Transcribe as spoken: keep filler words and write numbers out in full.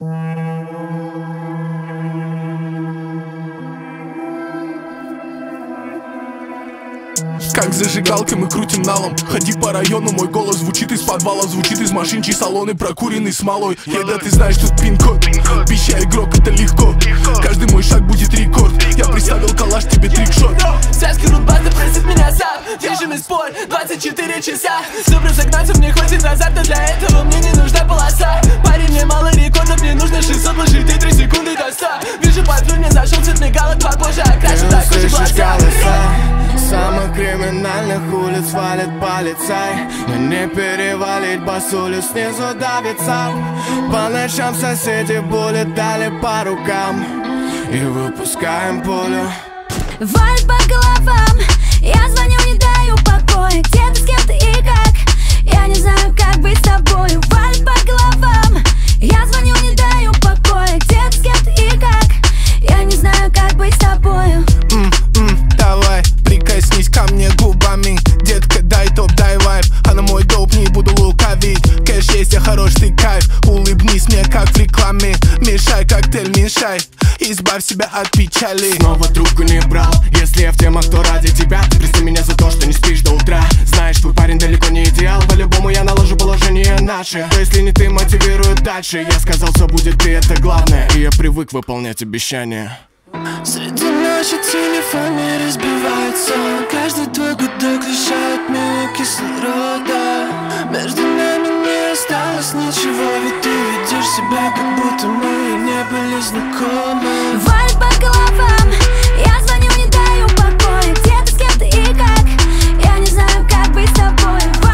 Как зажигалкой мы крутим налом. Ходи по району, мой голос звучит из подвала, звучит из машин, чьи салоны прокуренный смолой. Когда ты знаешь, тут пин-код, пища игрок, это легко. Каждый мой шаг будет рекорд. Я приставил калаш, тебе трикшот. Связки рудбазы просит меня сам. Держим спор двадцать четыре часа. Чтобы разогнаться, мне хватит назад, но для этого мне не нужна полоса. Парень, мне мало рекордов, мне нужно шестьсот вложить и три секунды до ста. Вижу патруль, мне зашел цвет мигалок, попозже окрашу такой же глаза. Самых криминальных улиц валит полицай, но не перевалить басулю, снизу давит сам. По ночам соседи булят, дали по рукам и выпускаем пулю. Валит по головам, я звоню, не даю покоя. Где ты, с кем ты и как? Я не знаю, как быть с тобою. Валит по головам, я звоню, не даю покоя. Где ты, с кем ты и как? Я не знаю, как быть с тобою. Mm-mm, давай, прикоснись ко мне губами. Детка, дай топ, дай вайб. А на мой доп не буду лукавить. Кэш есть, я хорош, ты кайф. Улыбнись мне, как в рекламе. Мешай коктейль, мешай. Избавь себя от печали. Снова трубку не брал. Если я в темах, то ради тебя. Прости меня за то, что не спишь до утра. Знаешь, твой парень далеко не идеал. По-любому я наложу положение наше. Но если не ты, мотивирует дальше. Я сказал, все будет ты, это главное. И я привык выполнять обещания. Среди ночи телефон не разбивается. Каждый твой гудок лишает меня кислорода. Между нами не осталось ничего, ведь ты ведешь себя, как будто мы не были знакомы. Валит по головам, я звоню, не даю покоя. Где ты, с кем ты и как? Я не знаю, как быть с тобой.